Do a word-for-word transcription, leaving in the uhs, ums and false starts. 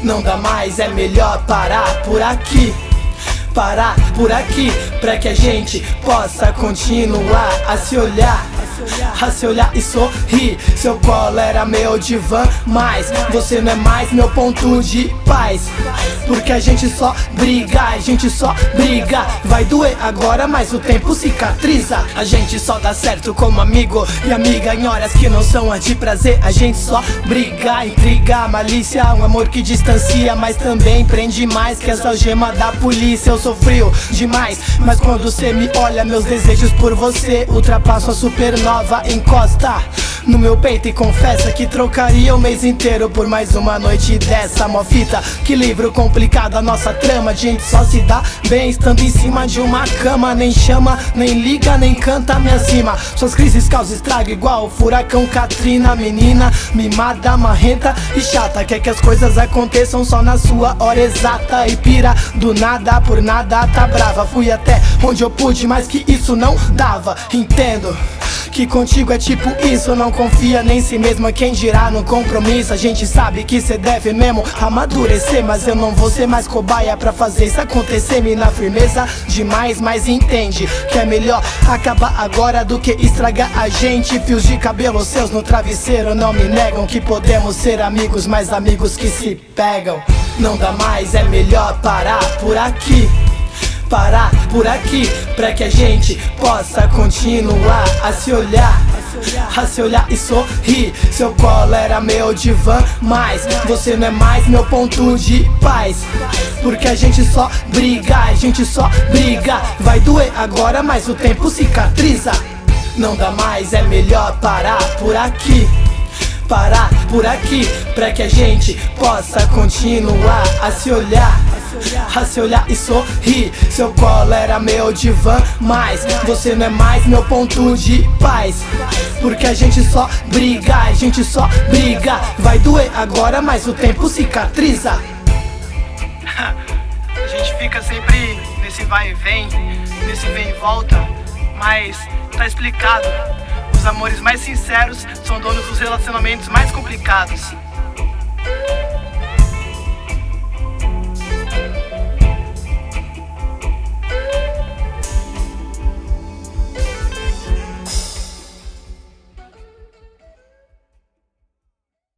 Não dá mais, é melhor parar por aqui. Parar por aqui, pra que a gente possa continuar a se olhar, a se olhar e sorrir. Seu colo era meu divã, mas você não é mais meu ponto de paz. Porque a gente só briga, a gente só briga. Vai doer agora, mas o tempo cicatriza. A gente só dá certo como amigo e amiga em horas que não são as de prazer. A gente só briga, intriga, malícia, um amor que distancia, mas também prende mais que essa algema da polícia. Eu sou frio demais, mas quando cê me olha, meus desejos por você ultrapassam a supernova. Encosta no meu peito e confessa que trocaria o mês inteiro por mais uma noite dessa. Mó fita, que livro complicado a nossa trama. A gente só se dá bem estando em cima de uma cama. Nem chama, nem liga, nem canta me acima. Suas crises causam estrago igual o furacão Katrina. Menina mimada, marrenta e chata, quer que as coisas aconteçam só na sua hora exata. E pira do nada por nada, tá brava. Fui até onde eu pude, mas que isso não dava. Entendo que contigo é tipo isso, não confia nem em si mesma, quem dirá no compromisso. A gente sabe que cê deve mesmo amadurecer, mas eu não vou ser mais cobaia pra fazer isso acontecer. Me na firmeza demais, mas entende que é melhor acabar agora do que estragar a gente. Fios de cabelo seus no travesseiro não me negam que podemos ser amigos, mas amigos que se pegam. Não dá mais, é melhor parar por aqui. Parar por aqui, pra que a gente possa continuar a se olhar, a se olhar e sorrir. Seu colo era meu divã, mas você não é mais meu ponto de paz. Porque a gente só briga, a gente só briga. Vai doer agora, mas o tempo cicatriza. Não dá mais, é melhor parar por aqui. Parar por aqui, pra que a gente possa continuar a se olhar, a se olhar e sorrir. Seu colo era meu divã, mas você não é mais meu ponto de paz. Porque a gente só briga, a gente só briga. Vai doer agora, mas o tempo cicatriza. A gente fica sempre nesse vai e vem, nesse vem e volta, mas tá explicado. Os amores mais sinceros são donos dos relacionamentos mais complicados.